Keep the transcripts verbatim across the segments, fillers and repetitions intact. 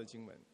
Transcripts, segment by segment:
的经文。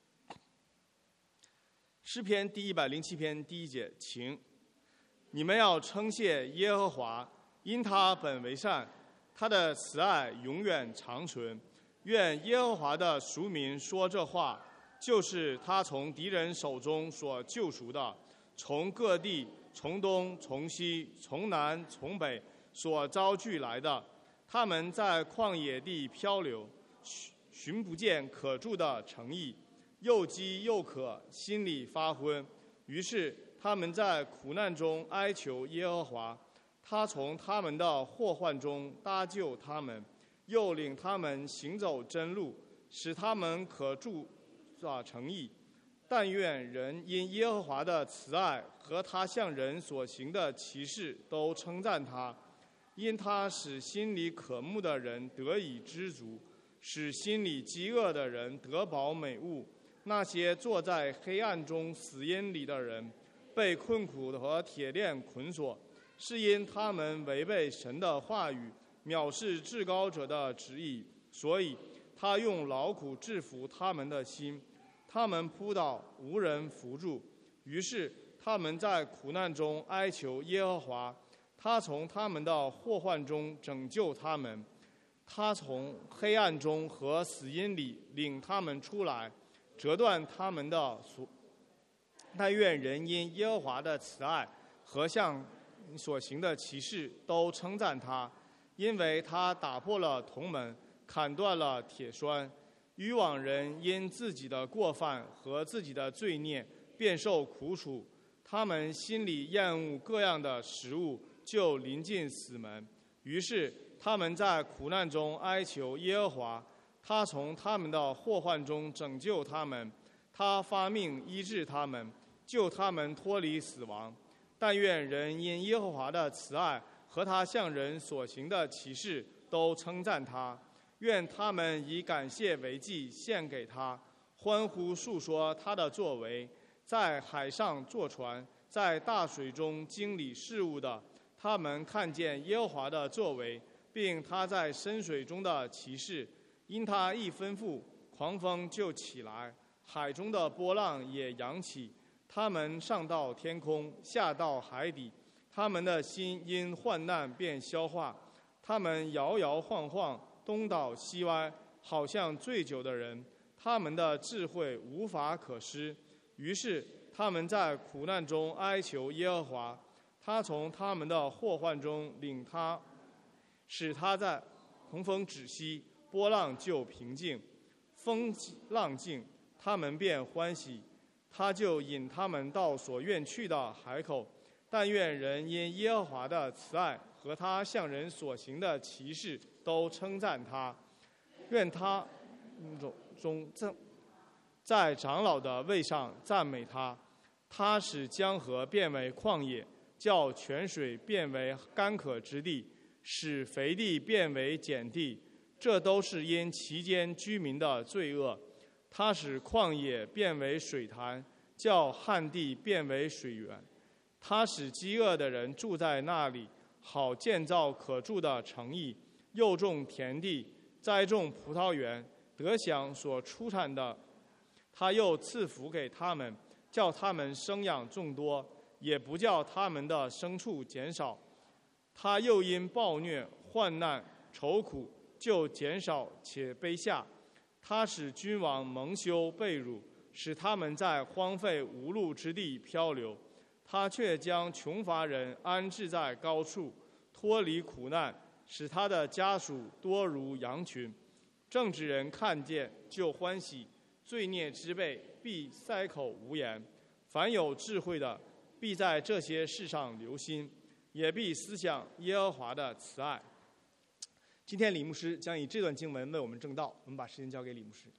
诗篇第一百零七篇第一节，请你们要称谢耶和华，因他本为善，他的慈爱永远长存。愿耶和华的赎民说这话，就是他从敌人手中所救赎的，从各地，从东，从西，从南，从北所招聚来的。他们在旷野地漂流，寻不见可住的城邑，又饥又渴，心里发昏。于是他们在苦难中哀求耶和华，他从他们的祸患中搭救他们，又领他们行走真路，使他们可住啊城邑。但愿人因耶和华的慈爱和他向人所行的奇事都称赞他，因他使心里渴慕的人得以知足，使心里饥饿的人得饱美物。那些坐在黑暗中死荫里的人，被困苦和铁链捆锁，是因他们违背神的话语，藐视至高者的旨意，所以他用劳苦制服他们的心。他们扑倒，无人扶助，于是他们在苦难中哀求耶和华，他从他们的祸患中拯救他们，他从黑暗中和死荫里领他们出来，折断他们的锁。但愿人因耶和华的慈爱和向所行的奇事都称赞他，因为他打破了铜门，砍断了铁栓。愚妄人因自己的过犯和自己的罪孽便受苦楚，他们心里厌恶各样的食物，就临近死门。于是他们在苦难中哀求耶和华，他从他们的祸患中拯救他们，他发命医治他们，救他们脱离死亡。但愿人因耶和华的慈爱和他向人所行的奇事都称赞他。愿他们以感谢为祭献给他，欢呼述说他的作为。在海上坐船，在大水中经理事务的，他们看见耶和华的作为，并他在深水中的奇事。因他一吩咐，狂风就起来，海中的波浪也扬起。他们上到天空，下到海底，他们的心因患难便消化。他们摇摇晃晃，东倒西歪，好像醉酒的人，他们的智慧无法可施。于是他们在苦难中哀求耶和华，他从他们的祸患中领他，使他在洪风止息，波浪就平静，风浪静，他们便欢喜。他就引他们到所愿去的海口。但愿人因耶和华的慈爱和他向人所行的奇事都称赞他。愿他中在在长老的位上赞美他。他使江河变为旷野，叫泉水变为干渴之地，使肥地变为碱地，这都是因其间居民的罪恶。他使旷野变为水潭，叫旱地变为水源。他使饥饿的人住在那里，好建造可住的城邑，又种田地，栽种葡萄园，得享所出产的。他又赐福给他们，叫他们生养众多，也不叫他们的牲畜减少。他又因暴虐、患难、愁苦，就减少且卑下。他使君王蒙羞被辱，使他们在荒废无路之地漂流。他却将穷乏人安置在高处，脱离苦难，使他的家属多如羊群。正直人看见就欢喜，罪孽之辈必塞口无言。凡有智慧的，必在这些事上留心，也必思想耶和华的慈爱。今天李牧师将以这段经文为我们证道，我们把时间交给李牧师。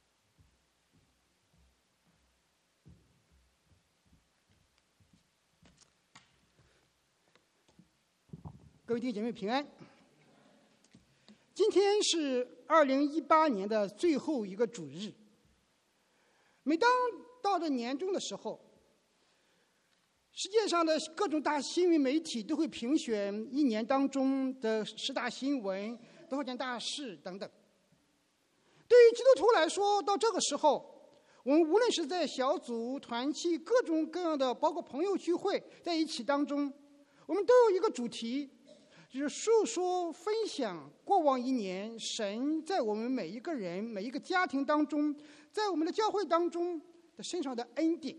各位弟兄姐妹平安。今天是二零一八年的最后一个主日。每当到了年终的时候，世界上的各种大新闻媒体都会评选一年当中的十大新闻、多少件大事等等。对于基督徒来说，到这个时候， 我们无论是在小组、团契、各种各样的，包括朋友聚会在一起当中，我们都有一个主题，就是述说、分享过往一年神在我们每一个人、每一个家庭当中，在我们的教会当中的身上的恩典。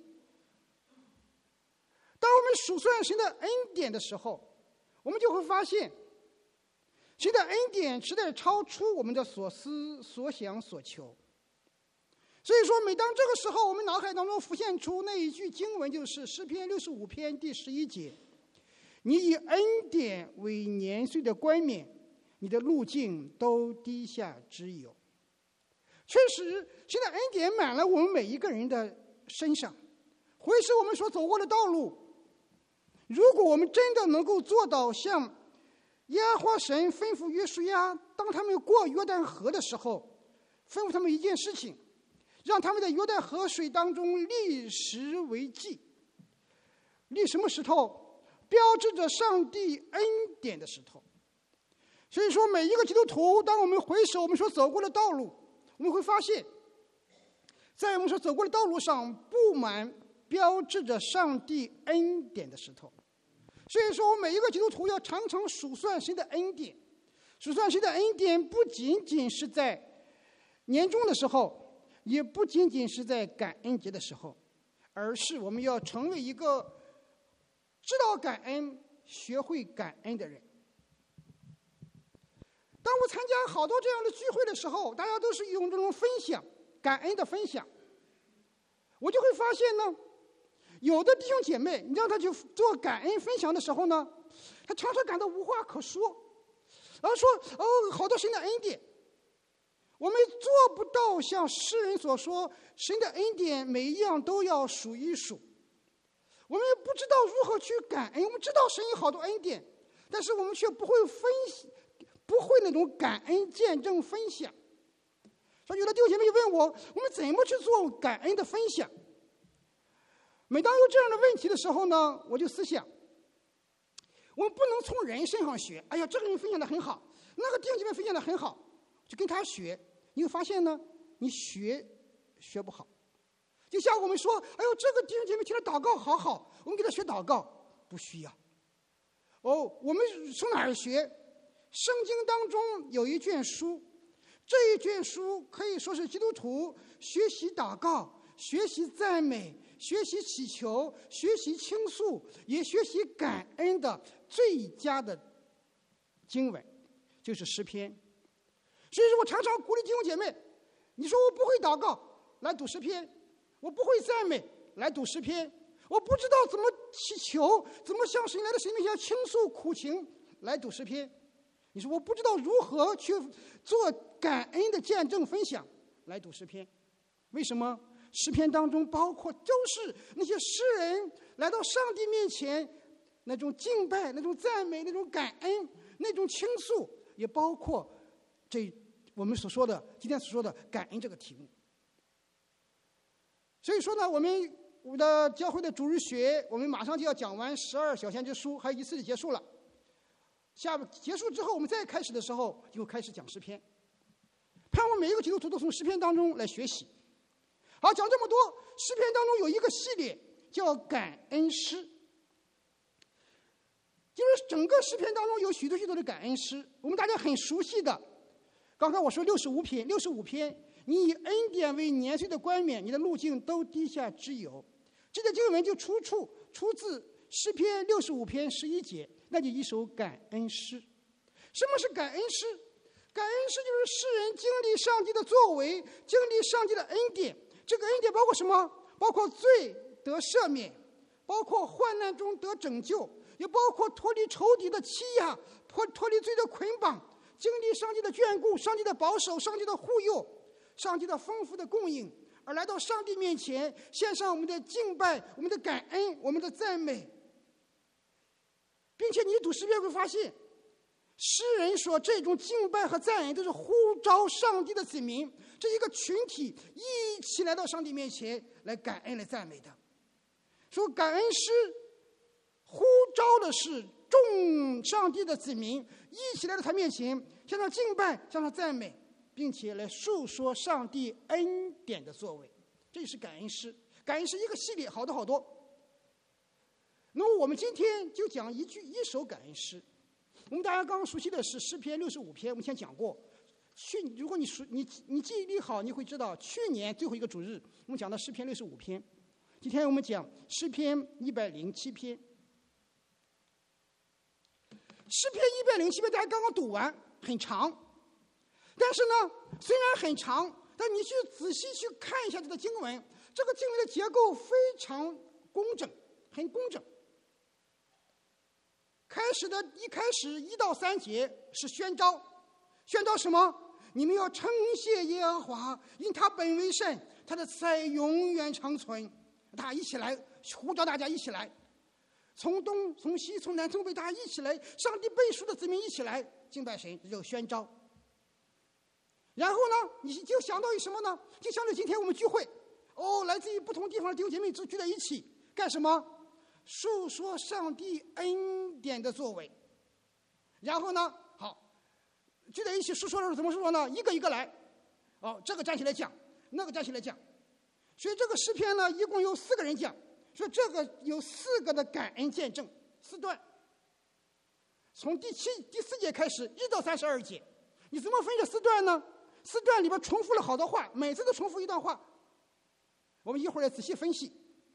当我们数算神的恩典的时候，我们就会发现，神的恩典实在超出我们的所思、所想、所求。所以说，每当这个时候，我们脑海当中浮现出那一句经文，就是诗篇六十五篇第十一节：“你以恩典为年岁的冠冕，你的路径都低下之有。”确实，神的恩典满了我们每一个人的身上，会使我们所走过的道路。如果我们真的能够做到像耶和华神吩咐约书亚，当他们过约旦河的时候，吩咐他们一件事情，让他们在约旦河水当中立石为记。立什么石头？标志着上帝恩典的石头。所以说，每一个基督徒，当我们回首我们所走过的道路，我们会发现，在我们所走过的道路上布满标志着上帝恩典的石头。所以说，每一个基督徒要常常数算神的恩典。数算神的恩典不仅仅是在年终的时候，也不仅仅是在感恩节的时候，而是我们要成为一个知道感恩、学会感恩的人。当我参加好多这样的聚会的时候，大家都是用这种分享、感恩的分享，我就会发现呢，有的弟兄姐妹，你让他去做感恩分享的时候呢，他常常感到无话可说，然后说：“哦，好多神的恩典。”我们做不到像诗人所说，神的恩典每一样都要数一数。我们也不知道如何去感恩，我们知道神有好多恩典，但是我们却不会分析，不会那种感恩见证分享。所以有的弟兄姐妹问我，我们怎么去做感恩的分享？每当有这样的问题的时候呢，我就思想，我们不能从人身上学。哎呀，这个人分享的很好，那个弟兄姐妹分享的很好，就跟他学。你会发现呢，你学学不好。就像我们说，哎呦，这个弟兄姐妹听着祷告好好，我们给他学祷告，不需要。哦，我们从哪儿学？圣经当中有一卷书，这一卷书可以说是基督徒学习祷告、学习赞美、学习祈求、学习倾诉，也学习感恩的最佳的经文，就是诗篇。所以说我常常鼓励弟兄姐妹，你说我不会祷告，来读诗篇；我不会赞美，来读诗篇；我不知道怎么祈求，怎么向神来的神面前倾诉苦情，来读诗篇。你说我不知道如何去做感恩的见证分享，来读诗篇。为什么？诗篇当中包括都是那些诗人来到上帝面前那种敬拜、那种赞美、那种感恩、那种倾诉，也包括这我们所说的今天所说的感恩这个题目。所以说呢，我们我的教会的主日学，我们马上就要讲完十二小先知书，还有一次就结束了。下结束之后，我们再开始的时候，就开始讲诗篇。盼望每一个基督徒都从诗篇当中来学习。好，讲这么多，诗篇当中有一个系列叫感恩诗，就是整个诗篇当中有许多许多的感恩诗，我们大家很熟悉的。刚刚我说六十五篇，六十五篇，你以恩典为年岁的冠冕，你的路径都低下之有。这个经文就出处出自诗篇六十五篇十一节，那就一首感恩诗。什么是感恩诗？感恩诗就是诗人经历上帝的作为，经历上帝的恩典。这个恩典包括什么？包括罪得赦免，包括患难中得拯救，也包括脱离仇敌的欺压，脱脱离罪的捆绑，经历上帝的眷顾，上帝的保守，上帝的护佑，上帝的丰富的供应，而来到上帝面前，献上我们的敬拜，我们的感恩，我们的赞美。并且你读诗篇会发现，诗人说这种敬拜和赞美都是呼召上帝的子民，这一个群体一起来到上帝面前来感恩来赞美的。说感恩诗呼召的是众上帝的子民一起来到他面前，向他敬拜，向他赞美，并且来述说上帝恩典的作为。 这是感恩诗。感恩诗一个系列，好多好多。那么我们今天就讲一句一首感恩诗。我们大家刚刚熟悉的是诗篇六十五篇，我们以前讲过。去，如果你熟你你记忆力好，你会知道去年最后一个主日我们讲的诗篇六十五篇。今天我们讲诗篇一百零七篇。诗篇一百零七篇大家刚刚读完，很长，但是呢，虽然很长，但你去仔细去看一下这个经文，这个经文的结构非常工整，很工整。开始的一开始一到三节是宣召，宣召什么？你们要称谢耶和华，因他本为圣，他的慈爱永远长存。大家一起来呼召大家一起来，从东从西从南从北，大家一起来，上帝背书的子民一起来敬拜神，这就宣召。然后呢，你就想到于什么呢？就想到今天我们聚会，哦，来自于不同地方的弟兄姐妹聚在一起干什么？述说上帝恩典的作为。然后呢，好，聚在一起述说的时候怎么说呢？一个一个来，哦，这个站起来讲，那个站起来讲。所以这个诗篇呢，一共有四个人讲，说这个有四个的感恩见证，四段。从第七第四节开始，一到三十二节，你怎么分这四段呢？四段里边重复了好多话，每次都重复一段话。我们一会儿来仔细分析。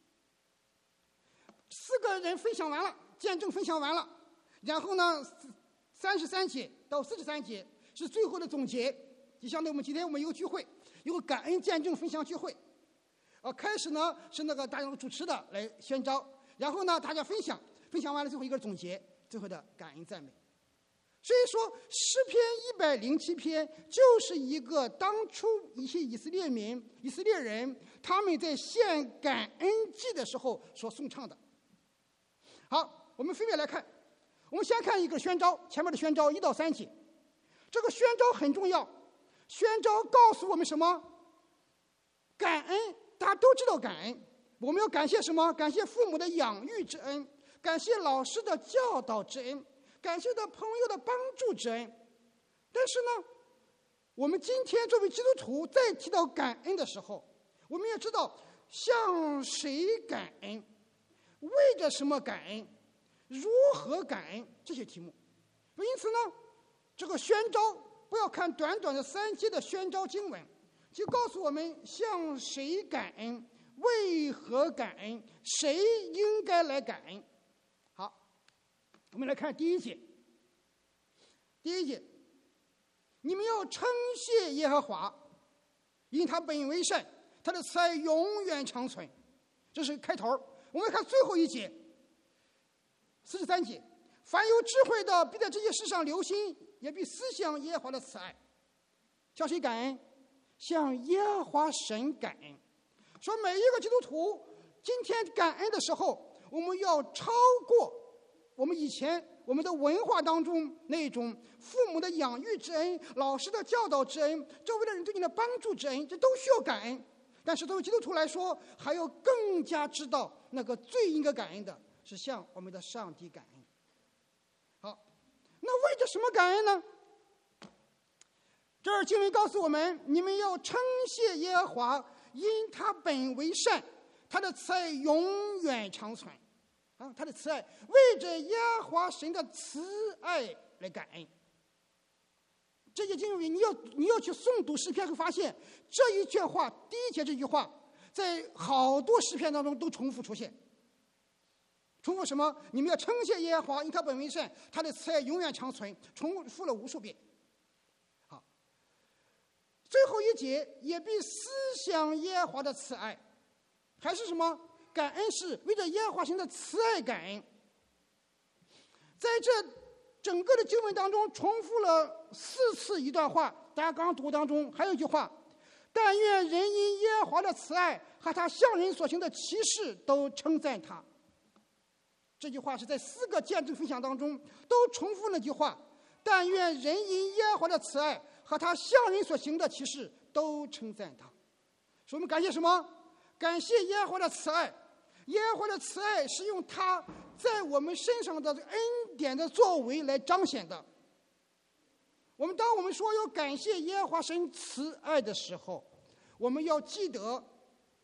四个人分享完了，见证分享完了，然后呢，三十三节到四十三节是最后的总结。就相当于我们今天我们有个聚会，有个感恩见证分享聚会。呃，开始呢是那个大家主持的来宣召，然后呢大家分享，分享完了最后一个总结，最后的感恩赞美。所以说诗篇一百零七篇就是一个当初一些以色列民、以色列人他们在献感恩祭的时候所颂唱的。好，我们分别来看。我们先看一个宣召，前面的宣召一到三节。这个宣召很重要，宣召告诉我们什么？感恩，大家都知道感恩。我们要感谢什么？感谢父母的养育之恩，感谢老师的教导之恩，感谢的朋友的帮助之恩。但是呢，我们今天作为基督徒在提到感恩的时候，我们也知道向谁感恩，为着什么感恩，如何感恩，这些题目。因此呢，这个宣召不要看短短的三节的宣召经文，就告诉我们向谁感恩，为何感恩，谁应该来感恩。好，我们来看第一节。第一节，你们要称谢耶和华，因他本为善，他的慈爱永远长存。这是开头。我们看最后一节，四十三节，凡有智慧的必在这些事上留心，也必思想耶和华的慈爱。向谁感恩？向耶和华神感恩。说每一个基督徒今天感恩的时候，我们要超过我们以前我们的文化当中那种父母的养育之恩、老师的教导之恩、周围的人对你的帮助之恩，这都需要感恩。但是作为基督徒来说，还要更加知道那个最应该感恩的是向我们的上帝感恩。好，那为着什么感恩呢？这儿经文告诉我们，你们要称谢耶和华，因他本为善，他的慈爱永远长存。啊，他的慈爱，为着耶和华神的慈爱来感恩。这些经文你要你要去诵读诗篇，会发现这一句话，第一节这句话，在好多诗篇当中都重复出现。重复什么？你们要称谢耶和华，因他本为善，他的慈爱永远长存，重复了无数遍。好，最后一节也必思想耶和华的慈爱，还是什么？感恩是为着耶和华神的慈爱感恩。在这整个的经文当中重复了四次一段话，大家刚刚读当中还有一句话，但愿人因耶和华的慈爱和他向人所行的奇事都称赞他。这句话是在四个见证分享当中都重复那句话，但愿人因耶和华的慈爱和他向人所行的奇事都称赞他。所以我们感谢什么？感谢耶和华的慈爱。耶和华的慈爱是用他在我们身上的恩典的作为来彰显的。我们当我们说要感谢耶和华神慈爱的时候，我们要记得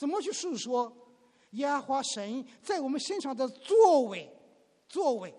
怎么去述说耶和华神在我们身上的作为？作为。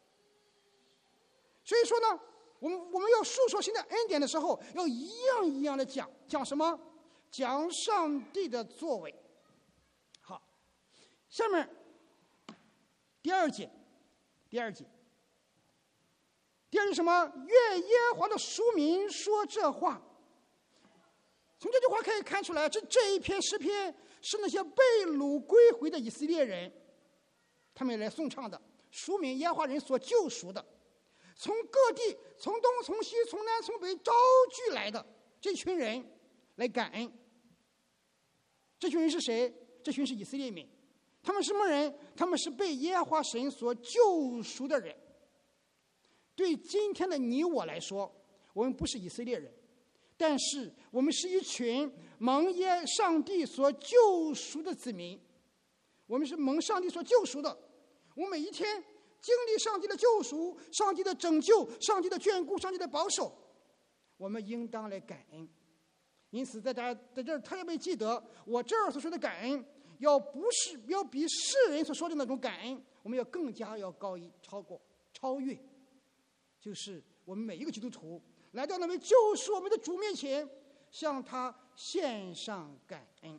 所以说呢，我们我们要述说神的恩典的时候，要一样一样的讲，讲什么？讲上帝的作为。好，下面第二节，第二节，第二是什么？愿耶和华的书民说这话。从这句话可以看出来，这这一篇诗篇是那些被掳归回的以色列人，他们来颂唱的，书民耶和华人所救赎的，从各地，从东从西从南从北招聚来的这群人来感恩。这群人是谁？这群是以色列民。他们什么人？他们是被耶和华神所救赎的人。对今天的你我来说，我们不是以色列人，但是我们是一群蒙耶上帝所救赎的子民。我们是蒙上帝所救赎的，我们每一天经历上帝的救赎、上帝的拯救、上帝的眷顾、上帝的保守，我们应当来感恩。因此在大家在这儿特别记得，我这儿所说的感恩，要不是要比世人所说的那种感恩，我们要更加要高一超过超越，就是我们每一个基督徒来到那位救赎我们的主面前，向他献上感恩。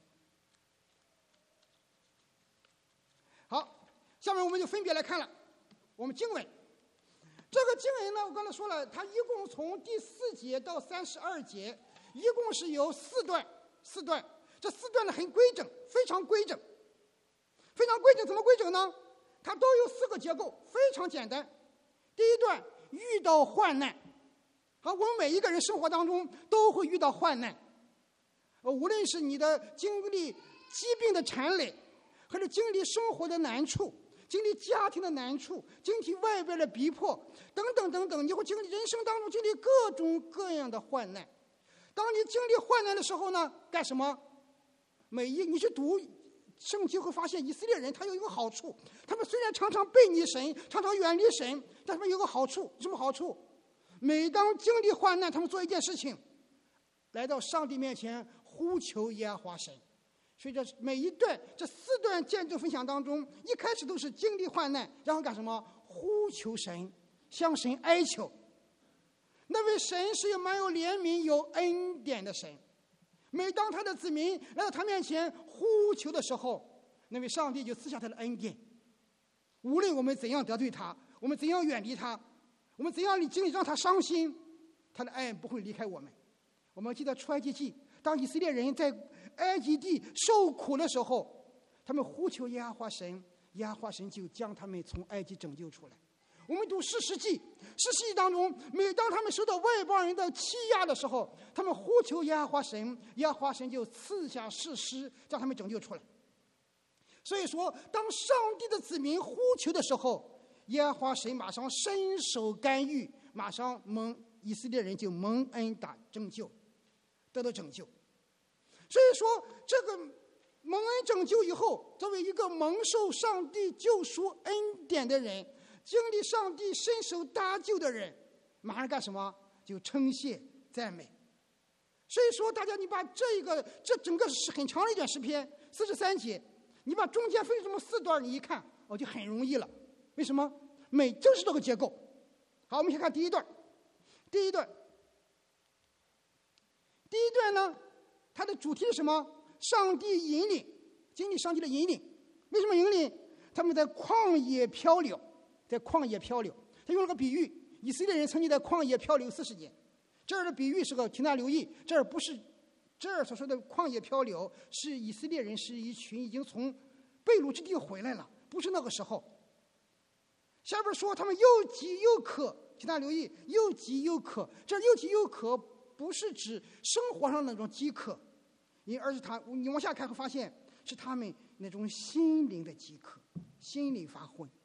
好，下面我们就分别来看了我们经文。这个经文呢，我刚才说了，它一共从第四节到三十二节，一共是有四段，四段。这四段呢很规整，非常规整，非常规整。怎么规整呢？它都有四个结构，非常简单。第一段，遇到患难。好，我们每一个人生活当中都会遇到患难，呃，无论是你的经历疾病的缠累，还是经历生活的难处，经历家庭的难处，经历外边的逼迫，等等等等，你会经历人生当中经历各种各样的患难。当你经历患难的时候呢，干什么？每一你去读圣经会发现，以色列人他有一个好处，他们虽然常常背逆神，常常远离神，但他们有个好处，什么好处？每当经历患难，他们做一件事情，来到上帝面前呼求耶和华神。所以这每一段这四段见证分享当中，一开始都是经历患难，然后干什么？呼求神，向神哀求。那位神是有蛮有怜悯、有恩典的神。每当他的子民来到他面前呼求的时候，那位上帝就赐下他的恩典。无论我们怎样得罪他，我们怎样远离他，我们怎样经历让他伤心，他的爱不会离开我们。我们记得出埃及记，当以色列人在埃及地受苦的时候，他们呼求耶和华神，耶和华神就将他们从埃及拯救出来。我们读士师记，士师记当中，每当他们受到外邦人的欺压的时候，他们呼求耶和华神，耶和华神就赐下士师，将他们拯救出来。所以说，当上帝的子民呼求的时候，耶和华神马上伸手干预，马上蒙以色列人就蒙恩打拯救，得到拯救。所以说，这个蒙恩拯救以后，作为一个蒙受上帝救赎恩典的人，经历上帝伸手搭救的人，马上干什么？就称谢赞美。所以说，大家你把这个这整个是很长的一段诗篇，四十三节，你把中间分这么四段，你一看，哦，就很容易了。为什么？每正是这个结构。好，我们先看第一段。第一段，第一段呢，它的主题是什么？上帝引领，经历上帝的引领。为什么引领？他们在旷野漂流。在旷野漂流，他用了个比喻，以色列人曾经在旷野漂流四十年。这儿的比喻是个，请大家留意，这儿不是这儿所说的旷野漂流，是以色列人是一群已经从被掳之地回来了，不是那个时候。下边说他们又饥又渴，请大家留意，又饥又渴。这又饥又渴不是指生活上那种饥渴，因而是他你往下看会发现是他们那种心灵的饥渴，心灵发昏。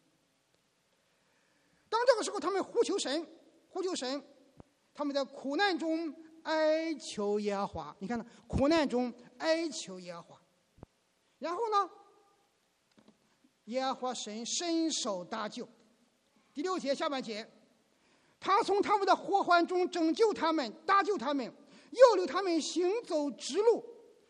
当这个时候，他们呼求神，呼求神，他们在苦难中哀求耶和华。你看呢？苦难中哀求耶和华，然后呢，耶和华神伸手搭救。第六节下半节，他从他们的祸患中拯救他们，搭救他们，又留他们行走直路。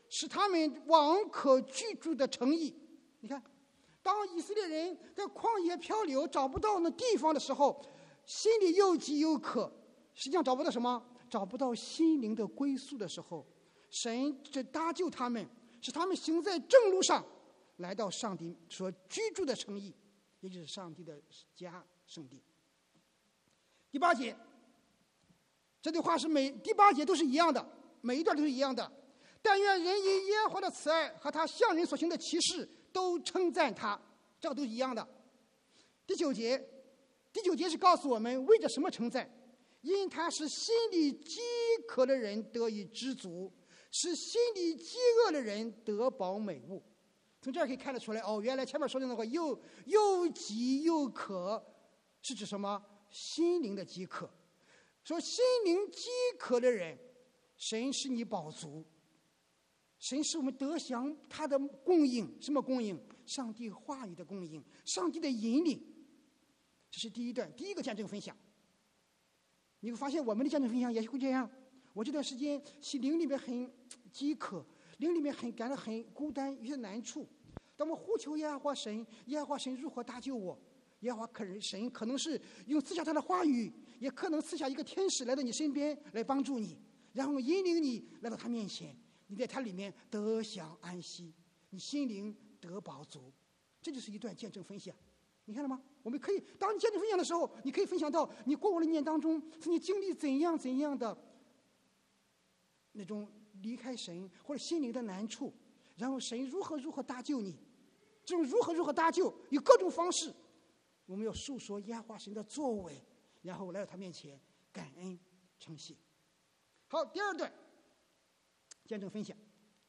使他们往可居住的城邑。你看，当以色列人在旷野漂流找不到那地方的时候，心里又饥又渴，实际上找不到什么，找不到心灵的归宿的时候，神这搭救他们，使他们行在正路上，来到上帝所居住的城邑，也就是上帝的家圣地。第八节，这句话是每第八节都是一样的，每一段都是一样的。但愿人因耶和华的慈爱和他向人所行的奇事都称赞他，这个都是一样的。第九节，第九节是告诉我们为着什么称赞，因他使心里饥渴的人得以知足，使心里饥饿的人得饱美物。从这儿可以看得出来，哦，原来前面说的那个又又饥又渴是指什么？心灵的饥渴。说心灵饥渴的人，神使你饱足，神使我们得享他的供应。什么供应？上帝话语的供应，上帝的引领。这是第一段，第一个见证分享。你会发现我们的见证分享也会这样。我这段时间心灵里面很饥渴，灵里面很感到很孤单，有些难处。当我呼求耶和华神，耶和华神如何搭救我？耶和华可能神可能是用赐下他的话语，也可能赐下一个天使来到你身边来帮助你，然后引领你来到他面前，你在他里面得享安息，你心灵得饱足。这就是一段见证分享。你看了吗？我们可以当你见证分享的时候，你可以分享到你过往的一年当中，是你经历怎样怎样的那种离开神或者心灵的难处，然后神如何如何搭救你。这种如何如何搭救有各种方式，我们要述说耶和华神的作为，然后来到他面前感恩称谢。好，第二段见证分享。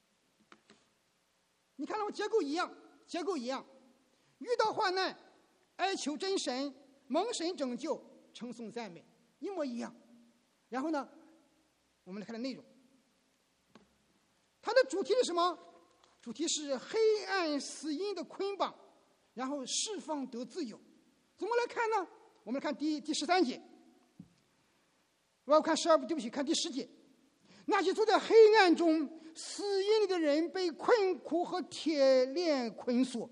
你看到我结构一样，结构一样，遇到患难哀求真神，蒙神拯救，称颂赞美，一模一样。然后呢，我们来看看内容。它的主题是什么？主题是黑暗死荫的捆绑，然后释放得自由。怎么来看呢？我们来看第第十三节。我要看十二，对不起，看第十节。那些坐在黑暗中死荫里的人，被困苦和铁链捆锁。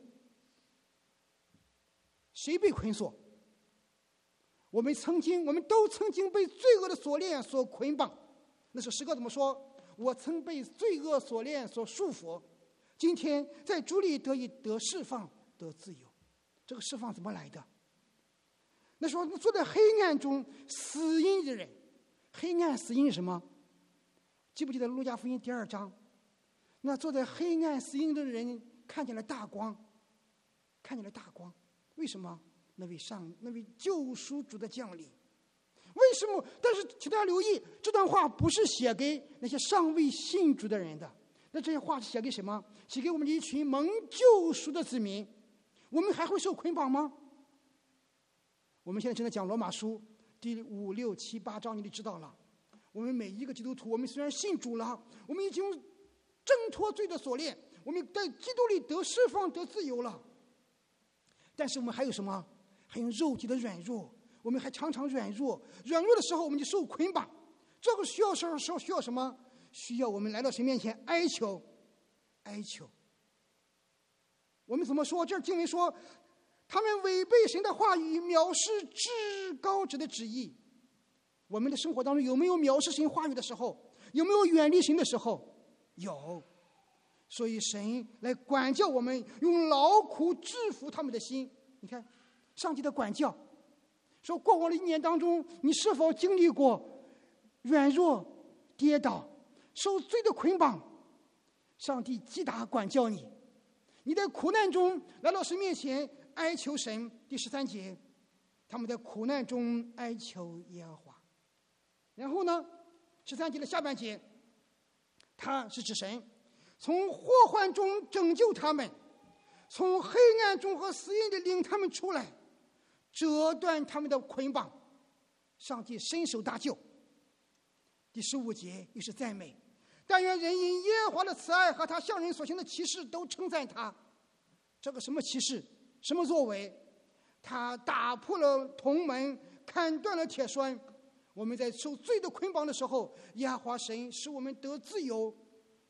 谁被捆锁？我们曾经，我们都曾经被罪恶的锁链所捆绑。那是诗歌怎么说？我曾被罪恶锁链所束缚，今天在主里得以得释放，得自由。这个释放怎么来的？那时候坐在黑暗中死荫的人，黑暗死荫是什么？记不记得路加福音第二章？那坐在黑暗死荫的人看见了大光，看见了大光。为什么？那位上那位救赎主的降临。为什么？但是请大家留意，这段话不是写给那些尚未信主的人的。那这些话是写给什么？写给我们一群蒙救赎的子民。我们还会受捆绑吗？我们现在正在讲罗马书第五六七八章，你就知道了。我们每一个基督徒，我们虽然信主了，我们已经挣脱罪的锁链，我们在基督里得释放得自由了。但是我们还有什么？还有肉体的软弱，我们还常常软弱，软弱的时候我们就受捆绑。这个需要时候需要什么？需要我们来到神面前哀求，哀求。我们怎么说？这经文说，他们违背神的话语，藐视至高者的旨意。我们的生活当中有没有藐视神话语的时候？有没有远离神的时候？有。所以神来管教我们，用劳苦制服他们的心。你看上帝的管教，说过往的一年当中，你是否经历过软弱、跌倒、受罪的捆绑？上帝击打管教你，你在苦难中来到神面前哀求神。第十三节，他们在苦难中哀求耶和华。然后呢，十三节的下半节，他是指神从祸患中拯救他们，从黑暗中和死荫里领他们出来，折断他们的捆绑。上帝伸手搭救。第十五节又是赞美，但愿人因耶和华的慈爱和他向人所行的奇事都称赞他。这个什么奇事？什么作为？他打破了铜门，砍断了铁栓。我们在受罪的捆绑的时候，耶和华神使我们得自由，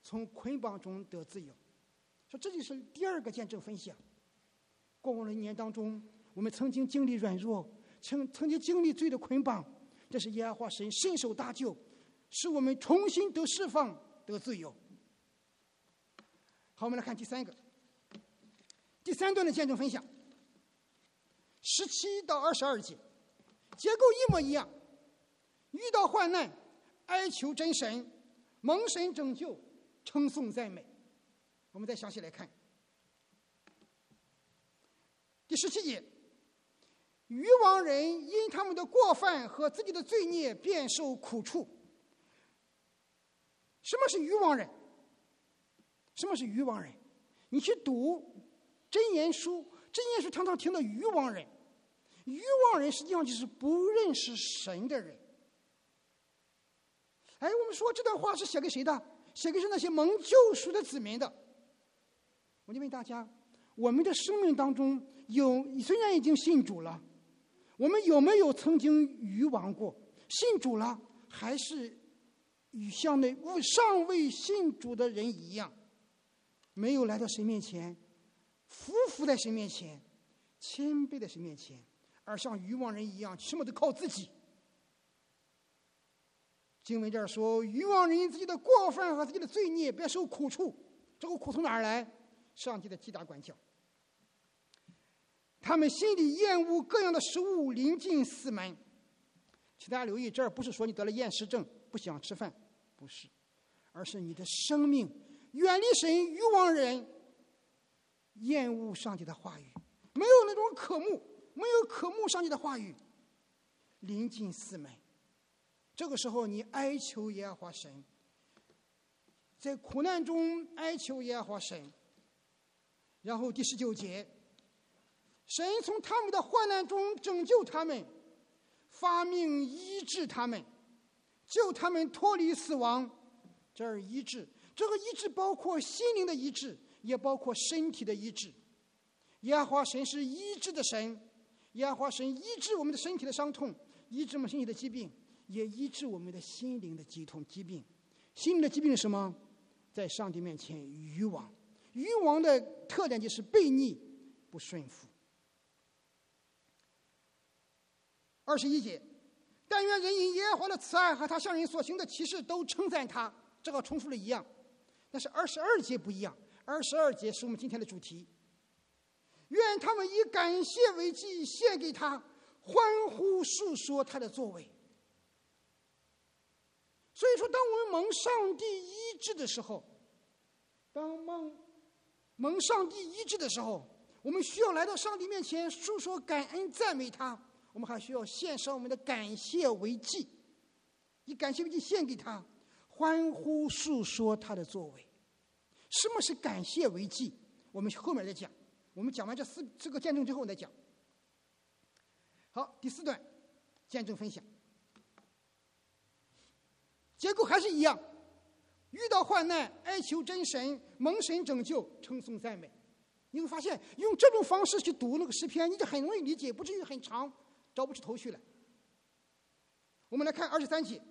从捆绑中得自由。说这就是第二个见证分享。过往的一年当中，我们曾经经历软弱，曾曾经经历罪的捆绑，这是耶和华神伸手搭救，使我们重新得释放，得自由。好，我们来看第三个，第三段的见证分享，十七到二十二节，结构一模一样。遇到患难，哀求真神，蒙神拯救，称颂赞美。我们再详细来看第十七节，愚妄人因他们的过犯和自己的罪孽便受苦处。什么是愚妄人？什么是愚妄人？你去读箴言书，箴言书常常听到愚妄人。愚妄人实际上就是不认识神的人。哎，我们说这段话是写给谁的？写给是那些蒙救赎的子民的。我就问大家，我们的生命当中有虽然已经信主了，我们有没有曾经愚妄过？信主了，还是与像那尚未信主的人一样，没有来到神面前，匍匐在神面前，谦卑在神面前，而像愚妄人一样，什么都靠自己。经文这儿说，愚妄人因自己的过犯和自己的罪孽便受苦处。这个苦从哪儿来？上帝的击打管教。他们心里厌恶各样的食物，临近死门。请大家留意，这儿不是说你得了厌食症不想吃饭，不是，而是你的生命远离神，愚妄人厌恶上帝的话语，没有那种渴慕，没有渴慕上帝的话语，临近死门。这个时候你哀求耶和华神，在苦难中哀求耶和华神。然后第十九节，神从他们的患难中拯救他们，发命医治他们，救他们脱离死亡。这儿医治，这个医治包括心灵的医治，也包括身体的医治。耶和华神是医治的神，耶和华神医治我们的身体的伤痛，医治我们身体的疾病，也医治我们的心灵的疾痛疾病。心灵的疾病是什么？在上帝面前愚妄。愚妄的特点就是悖逆不顺服。二十一节，但愿人因耶和华的慈爱和他向人所行的奇事都称赞他。这个重复了一样，但是二十二节不一样。二十二节是我们今天的主题。愿他们以感谢为祭献给他，欢呼述说他的作为。所以说，当我们蒙上帝医治的时候，当蒙蒙上帝医治的时候，我们需要来到上帝面前述说感恩赞美他，我们还需要献上我们的感谢为祭，以感谢为祭献给他，欢呼述说他的作为。什么是感谢为祭？我们后面再讲，我们讲完这四这个见证之后再讲。好，第四段见证分享，结构还是一样，遇到患难哀求真神，蒙神拯救，称颂赞美。你会发现用这种方式去读那个诗篇，你就很容易理解，不至于很长找不出头绪来。我们来看二十三节，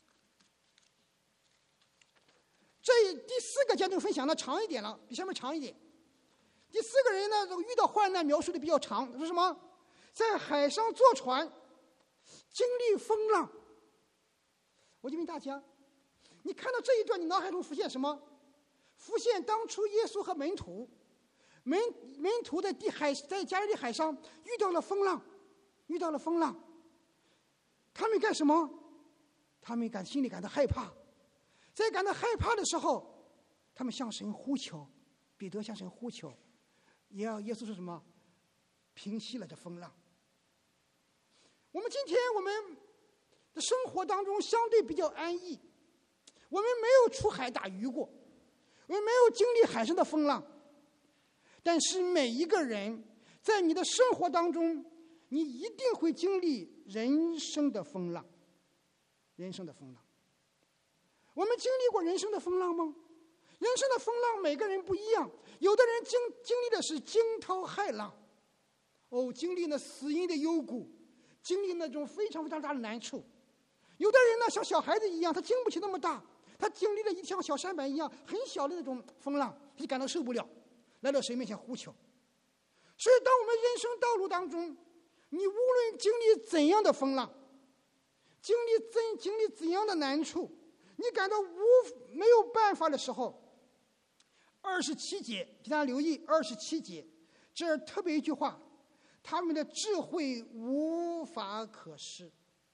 这第四个见证分享呢长一点了，比上面长一点。第四个人呢遇到患难描述的比较长，说什么？在海上坐船，经历风浪。我就问大家，你看到这一段，你脑海中浮现什么？浮现当初耶稣和门徒，门门徒在地海在加利利海上遇到了风浪，遇到了风浪。他们干什么？他们感心里感到害怕，在感到害怕的时候，他们向神呼求，彼得向神呼求，也要耶稣说什么？平息了这风浪。我们今天我们的生活当中相对比较安逸，我们没有出海打鱼过，我们没有经历海上的风浪。但是每一个人在你的生活当中，你一定会经历人生的风浪，人生的风浪。我们经历过人生的风浪吗？人生的风浪每个人不一样，有的人经经历的是惊涛骇浪，哦，经历了死荫的幽谷，经历那种非常非常大的难处。有的人呢像小孩子一样，他经不起那么大， 他经历了一像小舢板一样很小的那种风浪，他就感到受不了，来到神面前呼求。所以当我们人生道路当中，你无论经历怎样的风浪，经历怎经历怎样的难处，你感到无没有办法的时候，二十七节，请大家留意二十七节，这儿特别一句话，他们的智慧无法可施。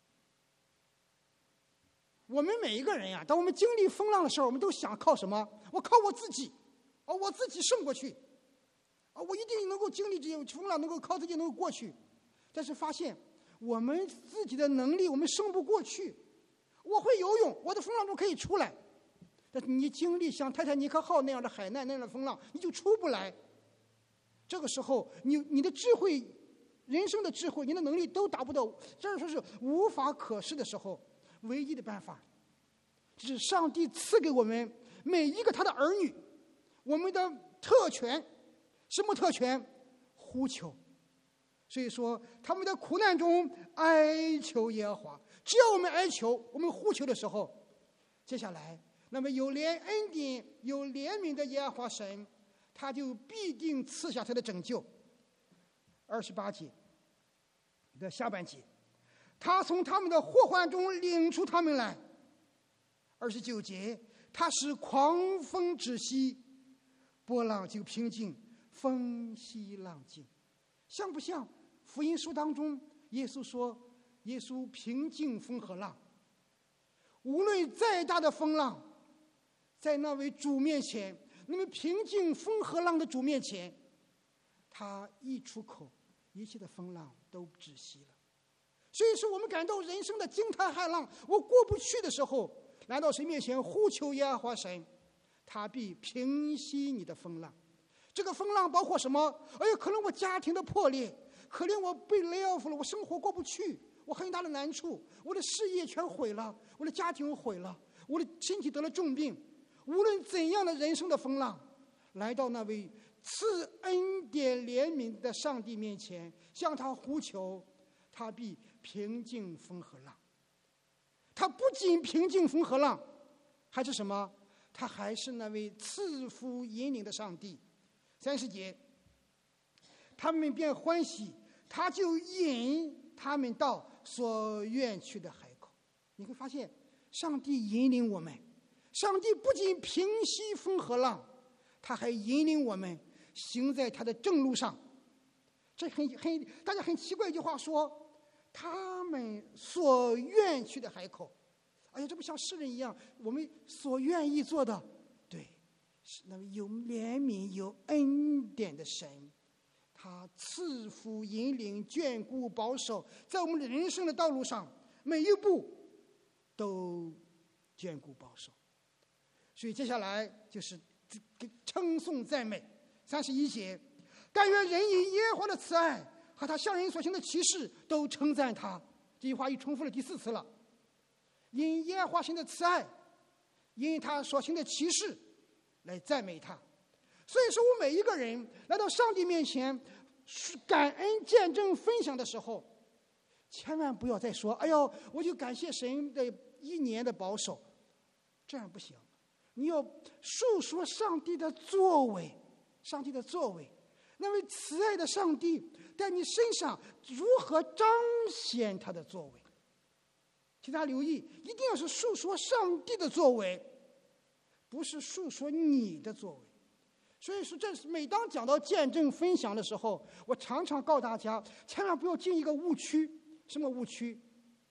我们每一个人呀，当我们经历风浪的时候，我们都想靠什么？我靠我自己，哦，我自己胜过去，啊，我一定能够经历这些风浪，能够靠自己能够过去。但是发现我们自己的能力，我们胜不过去。我会游泳，我的风浪中可以出来，但是你经历像泰坦尼克号那样的海难那样的风浪，你就出不来。这个时候，你你的智慧、人生的智慧、你的能力都达不到，这说是无法可施的时候，唯一的办法，就是上帝赐给我们每一个他的儿女，我们的特权，什么特权？呼求。所以说，他们在苦难中哀求耶和华。只要我们哀求，我们呼求的时候，接下来，那么有怜恩典、有怜悯的耶和华神，他就必定赐下他的拯救。二十八节的下半节，他从他们的祸患中领出他们来。二十九节，他使狂风止息，波浪就平静，风息浪静。像不像福音书当中耶稣说，耶稣平静风和浪？无论再大的风浪，在那位主面前，那么平静风和浪的主面前，他一出口，一切的风浪都止息了。所以说，我们感到人生的惊涛骇浪，我过不去的时候，来到神面前呼求耶和华神，他必平息你的风浪。这个风浪包括什么？哎呀，可能我家庭的破裂，可能我被 lay off 了，我生活过不去，我很大的难处，我的事业全毁了，我的家庭毁了，我的身体得了重病。无论怎样的人生的风浪，来到那位赐恩典怜悯的上帝面前，向他呼求，他必平静风和浪。他不仅平静风和浪，还是什么？他还是那位赐福引领的上帝。三十节，他们便欢喜，他就引他们到所愿去的海口。你会发现，上帝引领我们，上帝不仅平息风和浪，他还引领我们行在他的正路上。这很很大家很奇怪一句话说，他们所愿去的海口。哎呀，这不像诗人一样，我们所愿意做的，对，是那么有怜悯有恩典的神，他赐福引领眷顾保守，在我们的人生的道路上每一步都眷顾保守。所以接下来就是称颂赞美。三十一节，但愿人以耶和华的慈爱和他向人所行的奇事都称赞他。这句话又重复了第四次了。因耶和华神的慈爱，因他所行的奇事来赞美他。所以说，我每一个人来到上帝面前感恩见证分享的时候，千万不要再说，哎呦，我就感谢神的一年的保守，这样不行。你要述说上帝的作为，上帝的作为，那位慈爱的上帝在你身上如何彰显他的作为。请大家留意，一定要是述说上帝的作为，不是述说你的作为。所以说，这是每当讲到见证分享的时候，我常常告诉大家，千万不要进一个误区。什么误区？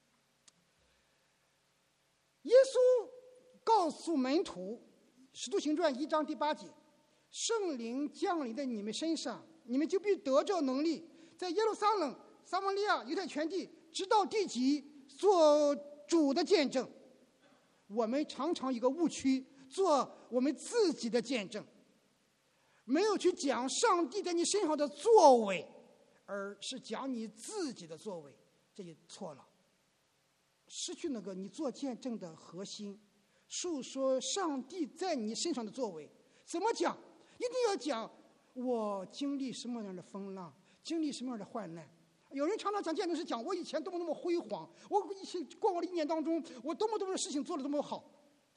耶稣告诉门徒，《使徒行传》一章第八节，圣灵降临在你们身上，你们就必得着能力，在耶路撒冷、撒玛利亚、犹太全地，直到地极，做主的见证。我们常常一个误区，做我们自己的见证，没有去讲上帝在你身上的作为，而是讲你自己的作为，这就错了，失去那个你做见证的核心，述说上帝在你身上的作为。怎么讲？一定要讲我经历什么样的风浪，经历什么样的患难。有人常常讲见证是讲我以前多么多么辉煌，我以前过往的一年当中，我多么多么的事情做得多么好。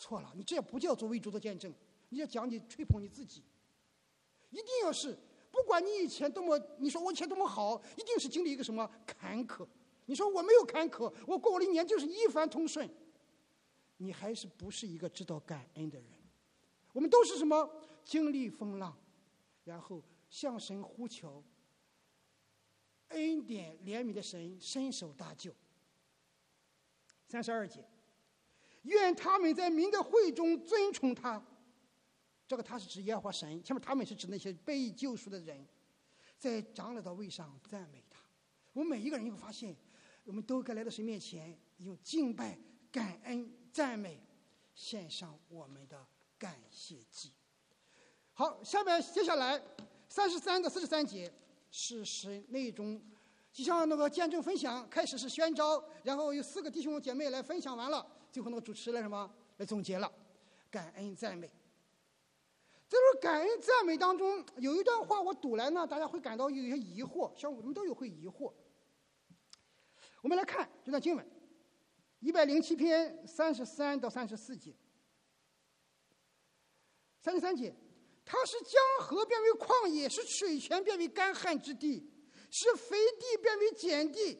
错了，你这也不叫做为主做见证，你要讲你吹捧你自己。一定要是，不管你以前多么，你说我以前多么好，一定是经历一个什么坎坷。你说我没有坎坷，我过我的一年就是一帆通顺，你还是不是一个知道感恩的人。我们都是什么经历风浪，然后向神呼求，恩典怜悯的神伸手搭救。三十二节，愿他们在民的会中尊崇他。这个他是指耶和华神，前面他们是指那些被救赎的人，在长老的位上赞美他。我们每一个人，你会发现，我们都该来到神面前，用敬拜、感恩、赞美，献上我们的感谢祭。好，下面接下来三十三到四十三节是神那种，就像那个见证分享，开始是宣召，然后有四个弟兄姐妹来分享完了，最后那个主持来什么来总结了，感恩赞美。在这感恩赞美当中，有一段话我读来呢，大家会感到有些疑惑，像我们都有会疑惑。我们来看这段经文，一百零七篇三十三到三十四节。三十三节，它是江河变为旷野，使水泉变为干旱之地，使肥地变为碱地。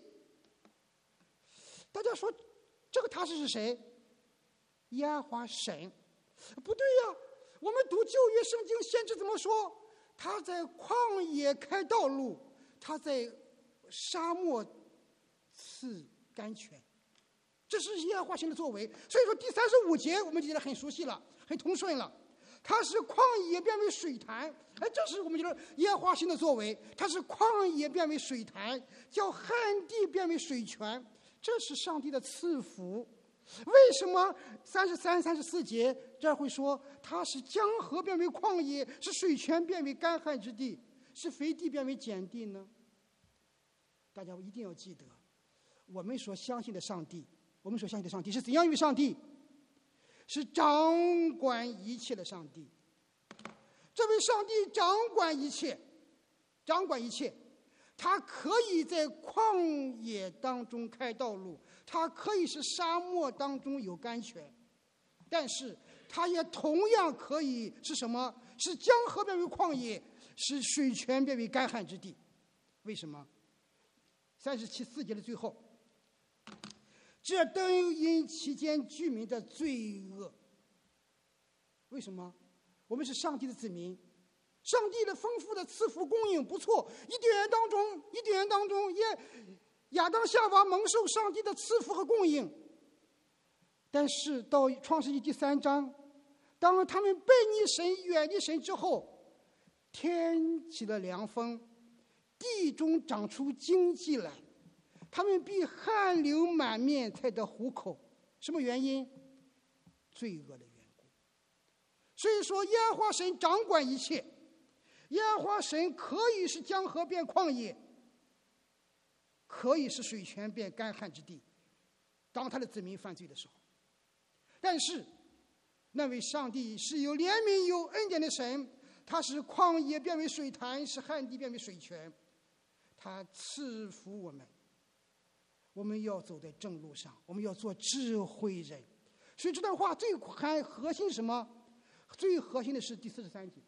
大家说，这个他是是谁？耶和华神？不对呀。我们读旧约圣经，先知怎么说？他在旷野开道路，他在沙漠赐甘泉，这是耶和华神的作为。所以说第三十五节我们就觉得很熟悉了，很通顺了。他是旷野变为水潭，哎，这是我们觉得耶和华神的作为。他是旷野变为水潭，叫旱地变为水泉，这是上帝的赐福。为什么三十三、三十四节这儿会说它是江河变为旷野，是水泉变为干旱之地，是肥地变为碱地呢？大家一定要记得，我们所相信的上帝，我们所相信的上帝是怎样一位上帝？是掌管一切的上帝。这位上帝掌管一切，掌管一切。他可以在旷野当中开道路，他可以是沙漠当中有甘泉，但是他也同样可以是什么？是江河变为旷野，是水泉变为干旱之地。为什么？三十七四节的最后，这都因其间居民的罪恶。为什么？我们是上帝的子民，上帝的丰富的赐福供应不错，伊甸园当中，伊甸园当中也亚当夏娃蒙受上帝的赐福和供应。但是到创世纪第三章，当他们背逆神、远离神之后，天起了凉风，地中长出荆棘来，他们必汗流满面才得糊口。什么原因？罪恶的缘故。所以说，耶和华神掌管一切。耶和华神可以是江河变旷野，可以是水泉变干旱之地，当他的子民犯罪的时候。但是那位上帝是有怜悯有恩典的神，他使旷野变为水潭，使旱地变为水泉，他赐福我们。我们要走在正路上，我们要做智慧人。所以这段话最核心是什么？最核心的是第四十三节。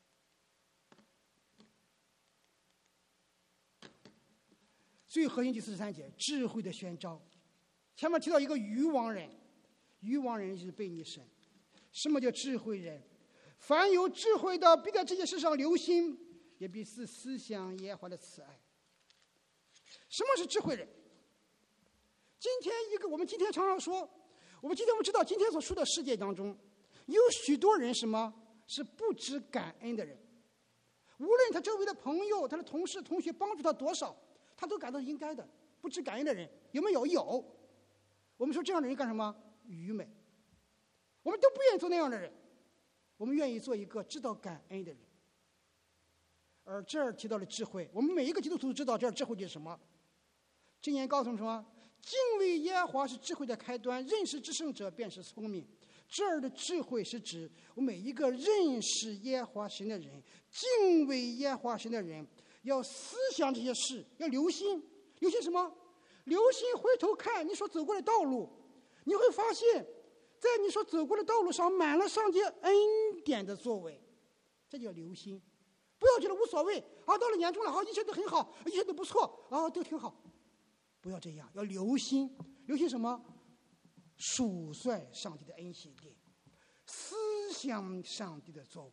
最核心第四十三节，智慧的宣召。前面提到一个愚妄人，愚妄人就是悖逆神。什么叫智慧人？凡有智慧的，必在这些事上留心，也必是思想耶和华的慈爱。什么是智慧人？今天一个，我们今天常常说，我们今天我们知道，今天所说的世界当中，有许多人什么是不知感恩的人。无论他周围的朋友、他的同事、同学帮助他多少，他都感到应该的。不知感恩的人有没有？有。我们说这样的人干什么？愚昧。我们都不愿意做那样的人，我们愿意做一个知道感恩的人。而这儿提到了智慧，我们每一个基督徒都知道这儿智慧就是什么。箴言告诉我们什么？敬畏耶和华是智慧的开端，认识至圣者便是聪明。这儿的智慧是指我每一个认识耶和华神的人，敬畏耶和华神的人，要思想这些事，要留心。留心什么？留心回头看你所走过的道路，你会发现在你所走过的道路上满了上帝恩典的作为，这叫留心。不要觉得无所谓啊，到了年终了，好，一切都很好，一切都不错啊，都挺好。不要这样，要留心，留心什么？数算上帝的恩典，思想上帝的作为。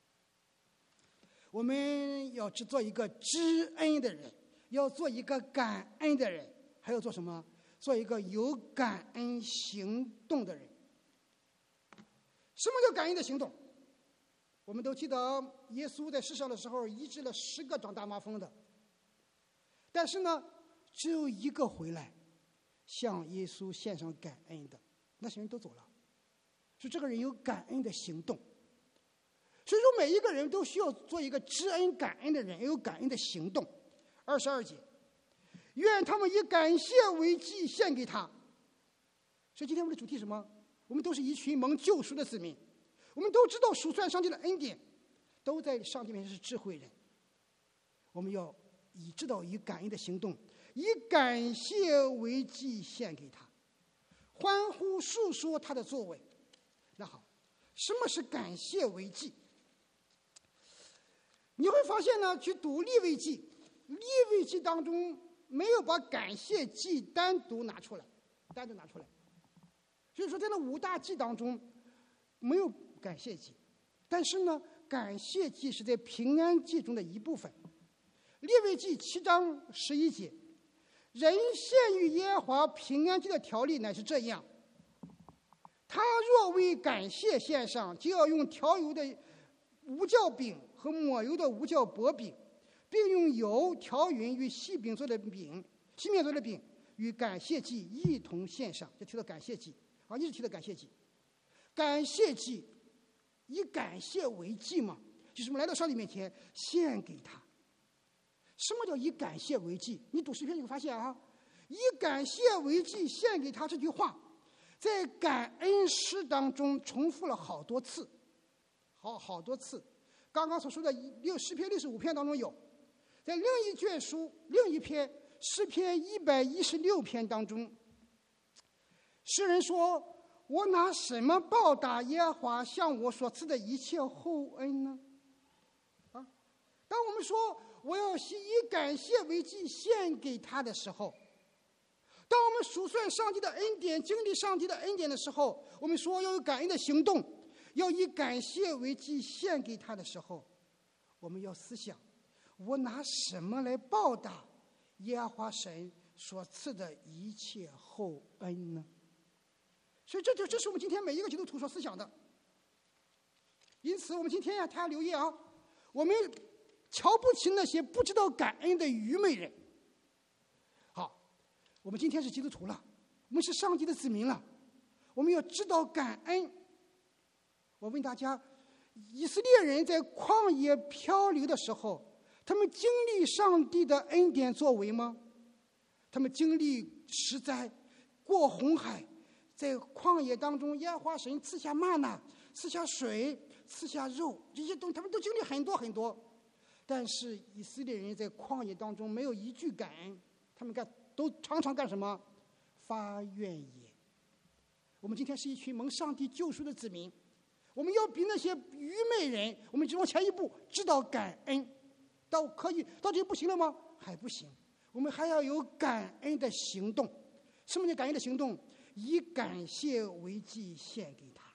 我们要只做一个知恩的人，要做一个感恩的人，还要做什么？做一个有感恩行动的人。什么叫感恩的行动？我们都记得耶稣在世上的时候医治了十个长大麻风的，但是呢，只有一个回来向耶稣献上感恩的，那些人都走了。所以这个人有感恩的行动。所以说每一个人都需要做一个知恩感恩的人，也有感恩的行动。二十二节，愿他们以感谢为祭献给他。所以今天我们的主题是什么？我们都是一群蒙救赎的子民，我们都知道数算上帝的恩典，都在上帝面前是智慧人。我们要以知道以感恩的行动，以感谢为祭献给他，欢呼述说他的作为。那好，什么是感谢为祭？你会发现呢，去读利未记，利未记当中没有把感谢祭单独拿出来，单独拿出来。所以说，在那五大祭当中没有感谢祭，但是呢，感谢祭是在平安祭中的一部分。利未记七章十一节，人献于耶和华平安祭的条例乃是这样：他若为感谢献上，就要用调油的无酵饼和抹油的无酵薄饼，并用油调匀与细饼做的饼、细面做的饼，与感谢祭一同献上。就提到感谢祭啊，一直提到感谢祭。感谢祭以感谢为祭嘛，就是我们来到上帝面前献给他。什么叫以感谢为祭？你读诗篇你会发现啊，以感谢为祭献给他这句话，在感恩诗当中重复了好多次，好好多次。刚刚所说的六诗篇六十五篇当中有，在另一卷书另一篇诗篇一百一十六篇当中，诗人说：“我拿什么报答耶和华向我所赐的一切厚恩呢？”啊，当我们说我要以感谢为祭献给他的时候，当我们数算上帝的恩典，经历上帝的恩典的时候，我们说要有感恩的行动，要以感谢为祭献给他的时候，我们要思想，我拿什么来报答耶和华神所赐的一切厚恩呢？所以这就这是我们今天每一个基督徒所思想的。因此我们今天呀，大家留意啊，我们瞧不起那些不知道感恩的愚昧人。好，我们今天是基督徒了，我们是上帝的子民了，我们要知道感恩。我问大家，以色列人在旷野漂流的时候，他们经历上帝的恩典作为吗？他们经历十灾，过红海，在旷野当中，耶和华神赐下玛纳，赐下水，赐下肉，这些东西他们都经历很多很多。但是以色列人在旷野当中没有一句感恩，他们干都常常干什么？发怨言。我们今天是一群蒙上帝救赎的子民，我们要比那些愚昧人，我们只往前一步，知道感恩。到可以到这不行了吗？还不行，我们还要有感恩的行动。什么叫感恩的行动？以感谢为祭献给他。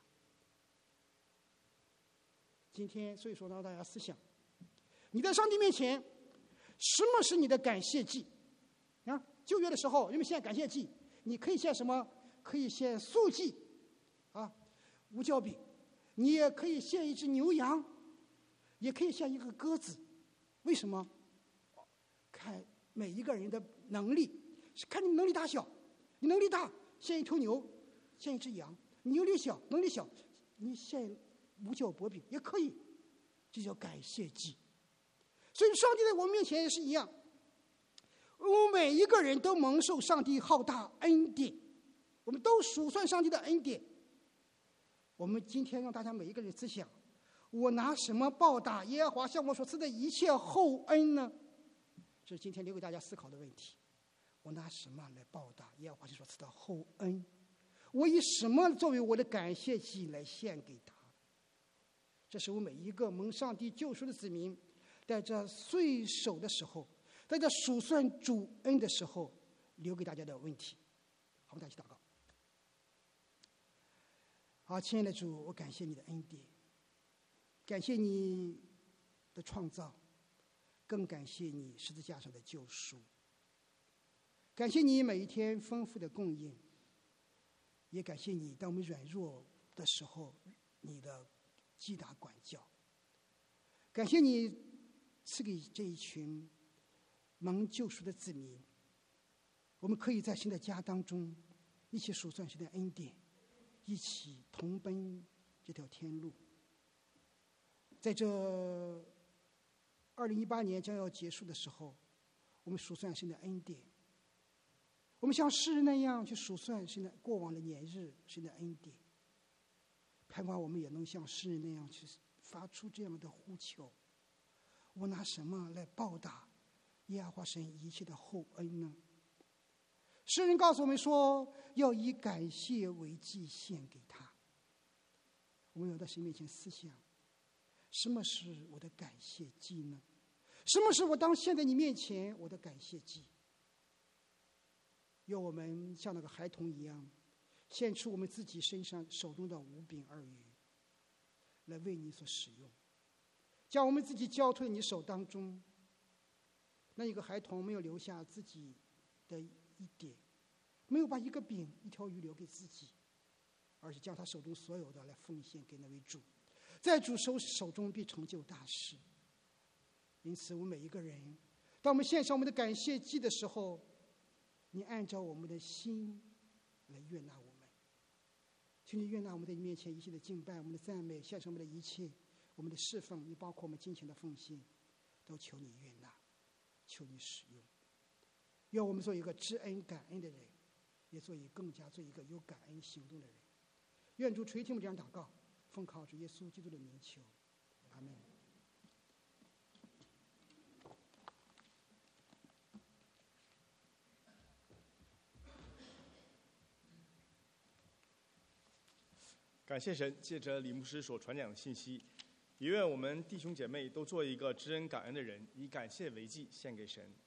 今天所以说让大家思想，你在上帝面前，什么是你的感谢祭啊？旧约的时候人们献感谢祭，你可以献什么？可以献素祭啊，无酵饼，你也可以献一只牛羊，也可以献一个鸽子。为什么？看每一个人的能力，是看你能力大小。你能力大，献一头牛，献一只羊；你能力小，能力小，你献无酵薄饼也可以。这叫感谢祭。所以上帝在我们面前也是一样，我们每一个人都蒙受上帝浩大恩典，我们都数算上帝的恩典。我们今天让大家每一个人思想，我拿什么报答耶和华向我所赐的一切厚恩呢？这是今天留给大家思考的问题。我拿什么来报答耶和华所赐的厚恩？ 我以什么作为我的感谢祭来献给他？这是我每一个蒙上帝救赎的子民，在这岁首的时候，在这数算主恩的时候，留给大家的问题。好，我们大家一起祷告。好，亲爱的主，我感谢你的恩典，感谢你的创造，更感谢你十字架上的救赎，感谢你每一天丰富的供应，也感谢你当我们软弱的时候你的击打管教，感谢你赐给这一群蒙救赎的子民，我们可以在新的家当中一起数算神的恩典，一起同奔这条天路。在这二零一八年将要结束的时候，我们数算神的恩典，我们像诗人那样去数算神的过往的年日，神的恩典，盼望我们也能像诗人那样去发出这样的呼求：我拿什么来报答耶和华神一切的厚恩呢？诗人告诉我们说，要以感谢为祭献给他。我们要在神面前思想，什么是我的感谢祭呢？什么是我当献在你面前我的感谢祭？要我们像那个孩童一样，献出我们自己身上手中的五饼二鱼，来为你所使用，将我们自己交托在你手当中。那一个孩童没有留下自己的一点，没有把一个饼一条鱼留给自己，而是将他手中所有的来奉献给那位主，在主手手中必成就大事。因此我们每一个人，当我们献上我们的感谢祭的时候，你按照我们的心来悦纳我们，请你悦纳我们在你面前一切的敬拜，我们的赞美，献上我们的一切，我们的侍奉，也包括我们金钱的奉献，都求你悦纳，求你使用。愿我们做一个知恩感恩的人，也做一更加做一个有感恩行动的人。愿主垂听我们这样祷告，奉靠主耶稣基督的名求，阿门。 感谢神，借着李牧师所传讲的信息，也愿我们弟兄姐妹都做一个知恩感恩的人，以感谢为祭献给神。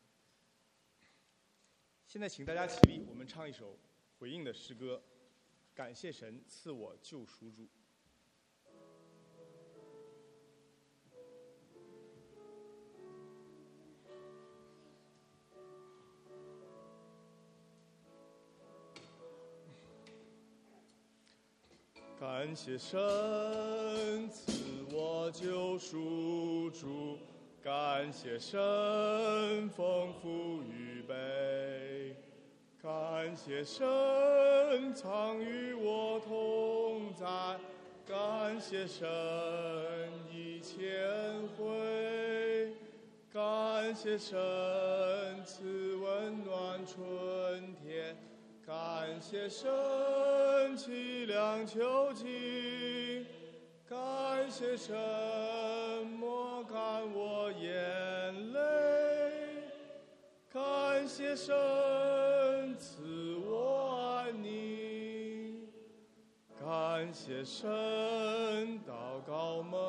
现在请大家起立，我们唱一首回应的诗歌，感谢神赐我救赎主。感谢神赐我救赎主，感谢神丰富预备，感谢神常与我同在，感谢神以千回，感谢神赐温暖春天，感谢神凄凉秋季，感谢神抹干我眼泪，感谢神赐我安宁，感谢神祷告蒙